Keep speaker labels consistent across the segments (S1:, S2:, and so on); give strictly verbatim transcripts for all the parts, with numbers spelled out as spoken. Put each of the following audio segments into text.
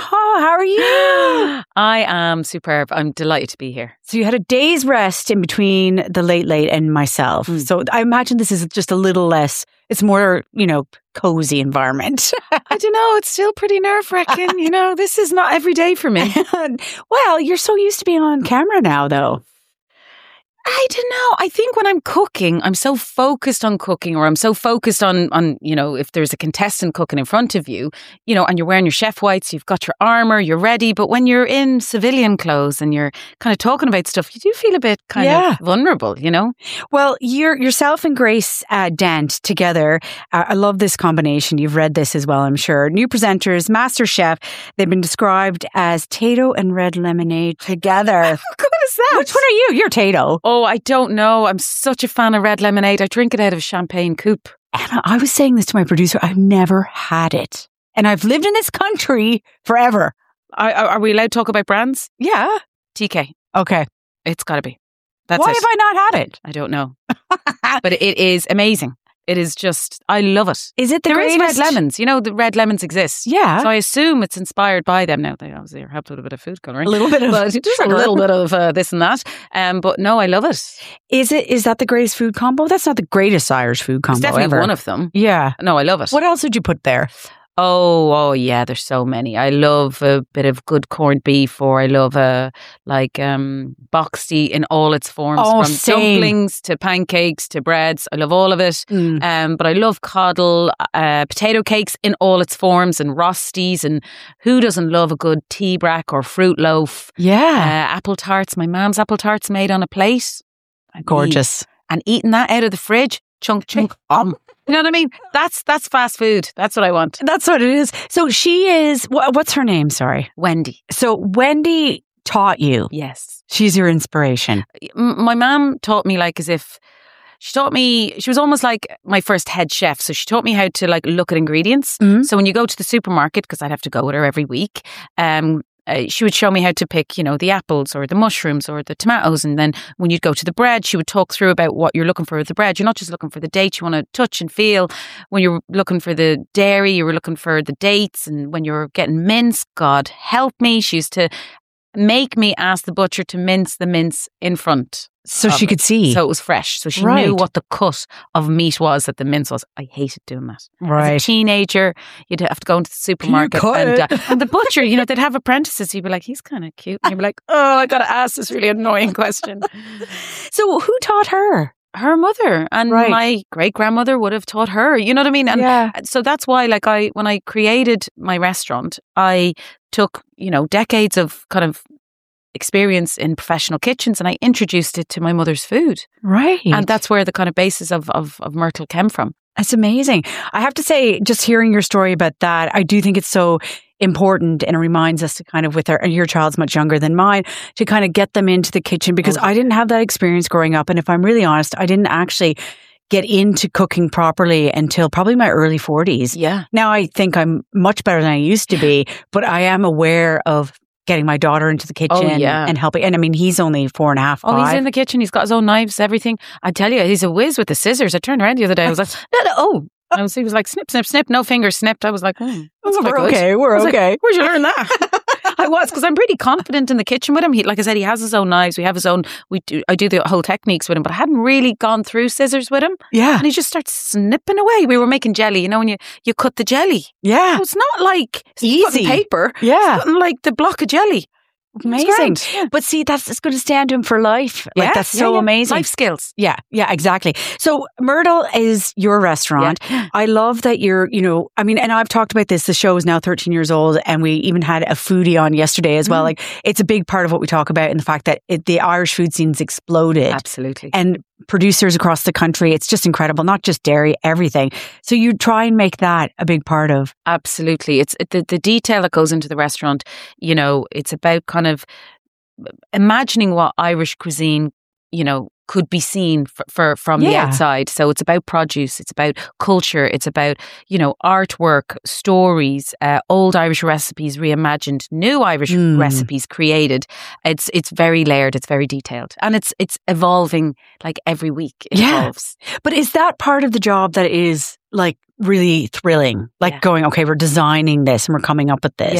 S1: Maha, how are you?
S2: I am superb. I'm delighted to be here.
S1: So you had a day's rest in between the Late Late and myself. Mm. So I imagine this is just a little less, it's more, you know, cozy environment.
S2: I don't know. It's still pretty nerve-wracking. You know, this is not every day for me.
S1: Well, you're so used to being on camera now, though.
S2: I don't know. I think when I'm cooking, I'm so focused on cooking, or I'm so focused on, on, you know, if there's a contestant cooking in front of you, you know, and you're wearing your chef whites, you've got your armour, you're ready. But when you're in civilian clothes and you're kind of talking about stuff, you do feel a bit kind yeah. of vulnerable, you know?
S1: Well, you're yourself and Grace uh, Dent together. Uh, I love this combination. You've read this as well, I'm sure. New presenters, Master Chef. They've been described as Tayto and Red Lemonade together.
S2: How good is that?
S1: Which one are you? You're Tayto.
S2: Oh, I don't know. I'm such a fan of red lemonade. I drink it out of a champagne coupe.
S1: Anna, I was saying this to my producer. I've never had it. And I've lived in this country forever.
S2: I, are we allowed to talk about brands?
S1: Yeah.
S2: T K.
S1: Okay.
S2: It's got to be. That's
S1: Why
S2: it.
S1: have I not had it?
S2: I don't know. But it is amazing. It is just, I love it.
S1: Is it the
S2: there
S1: greatest?
S2: Is red lemons. You know, the red lemons exist.
S1: Yeah.
S2: So I assume it's inspired by them. Now, they obviously are helped with a bit of food colouring.
S1: A little bit of
S2: but just a little bit of uh, this and that. Um, but no, I love it.
S1: Is it? Is that the greatest food combo? That's not the greatest Irish food combo
S2: It's definitely
S1: ever.
S2: one of them.
S1: Yeah.
S2: No, I love it.
S1: What else would you put there?
S2: Oh, oh yeah, there's so many. I love a bit of good corned beef, or I love a like um boxty in all its forms,
S1: oh,
S2: from
S1: same.
S2: dumplings to pancakes to breads. I love all of it.
S1: Mm.
S2: Um, but I love coddle, uh, potato cakes in all its forms, and rosties, and who doesn't love a good tea brack or fruit loaf?
S1: Yeah,
S2: uh, apple tarts. My mum's apple tarts made on a plate,
S1: gorgeous,
S2: and eating that out of the fridge, chunk chunk. Um. You know what I mean? That's that's fast food. That's what I want.
S1: That's what it is. So she is, wh- what's her name? Sorry.
S2: Wendy.
S1: So Wendy taught you.
S2: Yes.
S1: She's your inspiration.
S2: M- my mom taught me like as if, she taught me, she was almost like my first head chef. So she taught me how to like look at ingredients. Mm-hmm. So when you go to the supermarket, because I'd have to go with her every week, um, Uh, she would show me how to pick, you know, the apples or the mushrooms or the tomatoes. And then when you'd go to the bread, she would talk through about what you're looking for with the bread. You're not just looking for the date you want to touch and feel. When you're looking for the dairy, you were looking for the dates. And when you're getting mince, God help me, she used to make me ask the butcher to mince the mince in front.
S1: So she could see.
S2: So it was fresh. So she
S1: right.
S2: knew what the cut of meat was that the mince was. I hated doing that.
S1: Right.
S2: As a teenager, you'd have to go into the supermarket. And, uh, and the butcher, you know, they'd have apprentices. You'd be like, he's kind of cute. And you'd be like, oh, I got to ask this really annoying question.
S1: So who taught her?
S2: Her mother. And
S1: right.
S2: my great-grandmother would have taught her. You know what I mean? And
S1: yeah.
S2: so that's why, like, I when I created my restaurant, I took, you know, decades of kind of experience in professional kitchens, and I introduced it to my mother's food.
S1: Right.
S2: And that's where the kind of basis of, of, of Myrtle came from.
S1: That's amazing. I have to say, just hearing your story about that, I do think it's so important, and it reminds us to kind of, with our, your child's much younger than mine, to kind of get them into the kitchen, because oh, I didn't have that experience growing up. And if I'm really honest, I didn't actually get into cooking properly until probably my early forties.
S2: Yeah.
S1: Now I think I'm much better than I used to be, but I am aware of getting my daughter into the kitchen
S2: oh, yeah.
S1: and helping. And I mean, he's only four and a half,
S2: Oh,
S1: five.
S2: He's in the kitchen. He's got his own knives, everything. I tell you, he's a whiz with the scissors. I turned around the other day. I was like, no, no, oh. I was, he was like, snip, snip, snip. No fingers snipped. I was like, oh, that's
S1: we're
S2: good.
S1: okay. We're okay.
S2: Like, where'd you learn that? I was, because I'm pretty confident in the kitchen with him. He, like I said, he has his own knives. We have his own, we do, I do the whole techniques with him, but I hadn't really gone through scissors with him.
S1: Yeah.
S2: And he just starts snipping away. We were making jelly, you know, when you, you cut the jelly.
S1: Yeah.
S2: So it's not like
S1: easy
S2: paper.
S1: Yeah.
S2: It's like the block of jelly.
S1: Amazing. Yeah. But see, that's it's going to stand to him for life. Like,
S2: yeah,
S1: that's
S2: yeah,
S1: so
S2: yeah.
S1: amazing.
S2: Life skills.
S1: Yeah, yeah, exactly. So Myrtle is your restaurant.
S2: Yeah.
S1: I love that you're, you know, I mean, and I've talked about this. The show is now thirteen years old, and we even had a foodie on yesterday as well. Mm. Like, it's a big part of what we talk about, in the fact that it, the Irish food scene's exploded.
S2: Absolutely.
S1: And producers across the country, it's just incredible. Not just dairy, everything. So you try and make that a big part of.
S2: Absolutely. It's the, the detail that goes into the restaurant. You know, it's about kind of imagining what Irish cuisine, you know, could be seen for, for from
S1: yeah.
S2: the outside. So it's about produce, it's about culture, it's about, you know, artwork, stories, uh, old Irish recipes reimagined, new Irish mm. recipes created. It's it's very layered, it's very detailed, and it's it's evolving like every week. It
S1: yeah.
S2: evolves.
S1: But is that part of the job that is like really thrilling? Like yeah. going, okay, we're designing this and we're coming up with this.
S2: Yeah.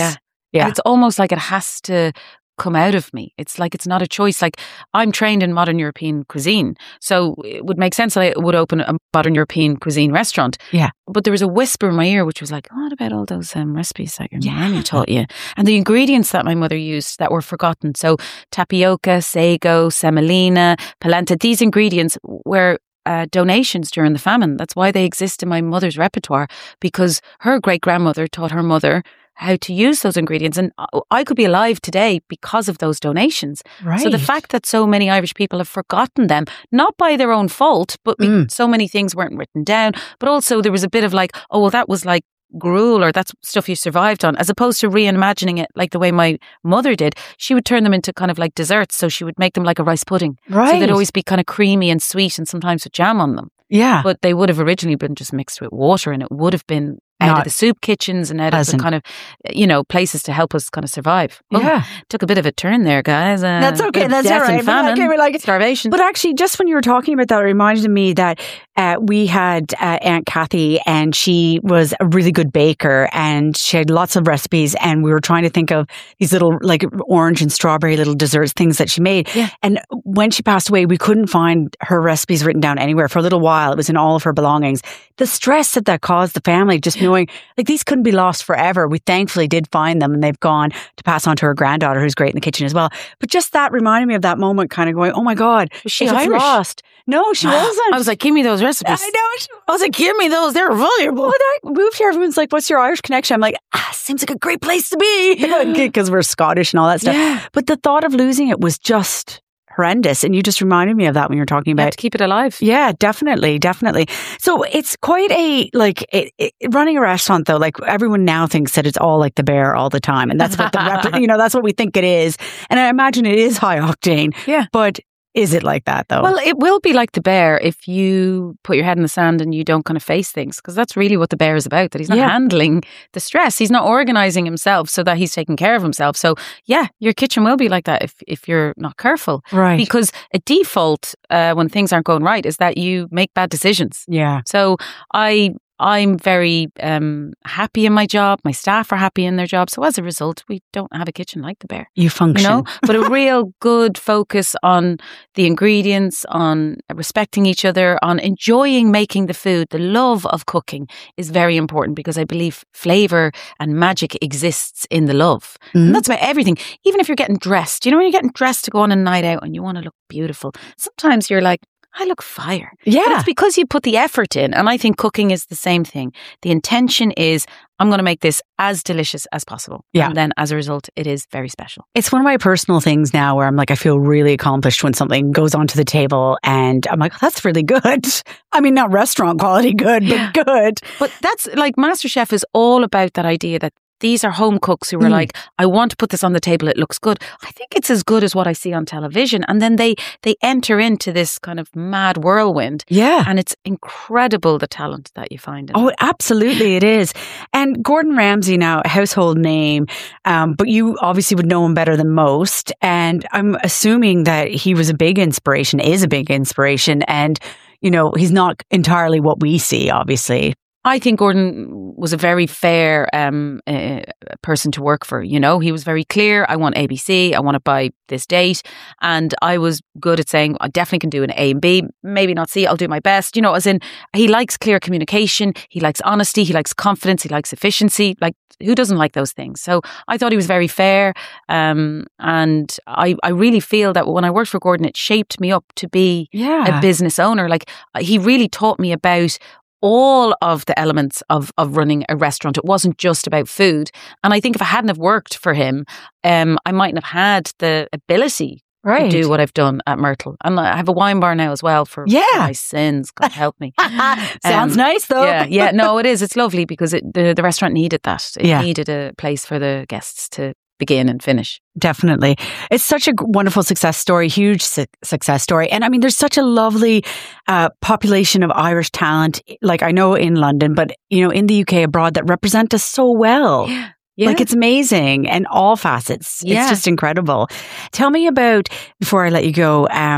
S1: Yeah.
S2: And it's almost like it has to come out of me. It's like it's not a choice. Like I'm trained in modern European cuisine, so it would make sense that I would open a modern European cuisine restaurant.
S1: Yeah.
S2: But there was a whisper in my ear which was like, what about all those um, recipes that your
S1: Yeah.
S2: nanny taught you? And the ingredients that my mother used that were forgotten. So tapioca, sago, semolina, polenta, these ingredients were uh, donations during the famine. That's why they exist in my mother's repertoire, because her great-grandmother taught her mother how to use those ingredients. And I could be alive today because of those donations.
S1: Right.
S2: So the fact that so many Irish people have forgotten them, not by their own fault, but
S1: Mm.
S2: so many things weren't written down. But also there was a bit of like, oh, well, that was like gruel, or that's stuff you survived on, as opposed to reimagining it like the way my mother did. She would turn them into kind of like desserts. So she would make them like a rice pudding.
S1: Right.
S2: So they'd always be kind of creamy and sweet, and sometimes with jam on them.
S1: Yeah.
S2: But they would have originally been just mixed with water, and it would have been out
S1: Not
S2: of the soup kitchens and out
S1: pleasant.
S2: of the kind of, you know, places to help us kind of survive. Oh,
S1: Yeah.
S2: took a bit of a turn there, guys. Uh,
S1: That's okay.
S2: bit of
S1: That's
S2: death
S1: all right.
S2: and
S1: But
S2: famine,
S1: okay, we're like-
S2: starvation.
S1: But actually, just when you were talking about that, it reminded me that uh, we had uh, Aunt Kathy, and she was a really good baker, and she had lots of recipes, and we were trying to think of these little like orange and strawberry little desserts, things that she made.
S2: Yeah.
S1: And when she passed away, we couldn't find her recipes written down anywhere for a little while. It was in all of her belongings. The stress that that caused the family, just knowing like these couldn't be lost forever. We thankfully did find them, and they've gone to pass on to her granddaughter, who's great in the kitchen as well. But just that reminded me of that moment, kind of going, "Oh my God,
S2: Was she
S1: if it's
S2: Irish?
S1: lost." No, she wasn't.
S2: I was like, give me those recipes.
S1: I know. She,
S2: I was like, give me those. They're valuable.
S1: when I moved here, everyone's like, "What's your Irish connection?" I'm like, "Ah, seems like a great place to be," because we're Scottish and all that stuff.
S2: Yeah.
S1: But the thought of losing it was just horrendous, and you just reminded me of that when you're talking
S2: You have
S1: about.
S2: to keep it alive.
S1: Yeah, definitely, definitely. So it's quite a like it, it, running a restaurant, though. Like everyone now thinks that it's all like the Bear all the time, and that's what the rep, you know that's what we think it is. And I imagine it is high octane.
S2: Yeah.
S1: But is it like that though?
S2: Well, it will be like the Bear if you put your head in the sand and you don't kind of face things, because that's really what the Bear is about, that he's not
S1: Yeah.
S2: handling the stress. He's not organizing himself so that he's taking care of himself. So yeah, your kitchen will be like that if, if you're not careful.
S1: right.
S2: Because a default uh, when things aren't going right is that you make bad decisions.
S1: yeah.
S2: So I... I'm very um, happy in my job. My staff are happy in their job. So as a result, we don't have a kitchen like the Bear.
S1: You function.
S2: You know, but a real good focus on the ingredients, on respecting each other, on enjoying making the food. The love of cooking is very important, because I believe flavour and magic exists in the love.
S1: Mhm.
S2: And that's about everything. Even if you're getting dressed, you know, when you're getting dressed to go on a night out and you want to look beautiful, sometimes you're like, I look fire. But
S1: Yeah.
S2: it's because you put the effort in. And I think cooking is the same thing. The intention is, I'm going to make this as delicious as possible.
S1: Yeah.
S2: And then as a result, it is very special.
S1: It's one of my personal things now where I'm like, I feel really accomplished when something goes onto the table and I'm like, oh, that's really good. I mean, not restaurant quality good,
S2: Yeah.
S1: but good.
S2: But that's like MasterChef is all about that idea that these are home cooks who are
S1: Mm.
S2: like, I want to put this on the table. It looks good. I think it's as good as what I see on television. And then they, they enter into this kind of mad whirlwind.
S1: Yeah.
S2: And it's incredible the talent that you find in it.
S1: Oh, absolutely, it is. And Gordon Ramsay now, a household name, um, but you obviously would know him better than most. And I'm assuming that he was a big inspiration, is a big inspiration. And, you know, he's not entirely what we see, obviously.
S2: I think Gordon was a very fair um, uh, person to work for. You know, he was very clear. I want A B C. I want it by this date. And I was good at saying, I definitely can do an A and B, maybe not C. I'll do my best. You know, as in, he likes clear communication. He likes honesty. He likes confidence. He likes efficiency. Like, who doesn't like those things? So I thought he was very fair. Um, and I, I really feel that when I worked for Gordon, it shaped me up to be
S1: Yeah.
S2: a business owner. Like, he really taught me about all of the elements of, of running a restaurant. It wasn't just about food. And I think if I hadn't have worked for him, um, I mightn't have had the ability
S1: Right.
S2: to do what I've done at Myrtle. And I have a wine bar now as well for,
S1: Yeah.
S2: for my sins. God help me.
S1: Sounds
S2: Um,
S1: nice, though.
S2: Yeah, yeah. No, it is. It's lovely because it, the, the restaurant needed that. It
S1: Yeah.
S2: needed a place for the guests to begin and finish.
S1: Definitely. It's such a g- wonderful success story, huge su- success story. And I mean, there's such a lovely uh, population of Irish talent, like I know in London, but, you know, in the U K, abroad, that represent us so well.
S2: Yeah.
S1: Like it's amazing and all facets.
S2: Yeah.
S1: It's just incredible. Tell me about, before I let you go, um,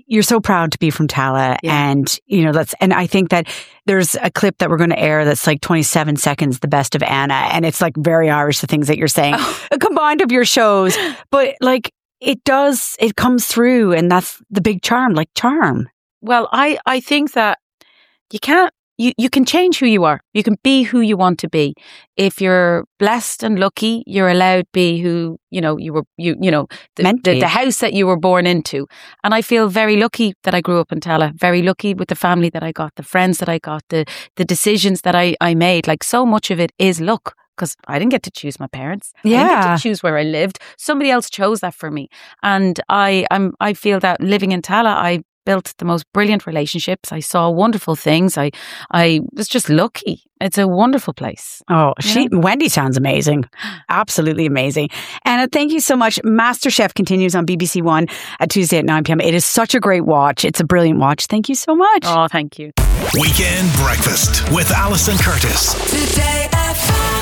S1: you're so proud to be from Tallaght. Yeah. And, you know, that's, and I think that there's a clip that we're going to air that's like twenty-seven seconds, the best of Anna. And it's like very Irish, the things that you're saying, oh. combined of your shows. But like, it does, it comes through, and that's the big charm, like charm.
S2: Well, I, I think that you can't, you, you can change who you are. You can be who you want to be. If you're blessed and lucky, you're allowed to be who, you know, you were, you, you know, the, the, the house that you were born into. And I feel very lucky that I grew up in Tallaght, very lucky with the family that I got, the friends that I got, the, the decisions that I, I made. Like, so much of it is luck. Because I didn't get to choose my parents.
S1: Yeah.
S2: I didn't get to choose where I lived. Somebody else chose that for me. And I I'm, I feel that living in Tallaght, I built the most brilliant relationships. I saw wonderful things. I I was just lucky. It's a wonderful place.
S1: Oh, she yeah. Wendy sounds amazing. Absolutely amazing. Anna, thank you so much. MasterChef continues on B B C One at Tuesday at nine p.m. It is such a great watch. It's a brilliant watch. Thank you so much.
S2: Oh, thank you.
S3: Weekend Breakfast with Alison Curtis. Today at five.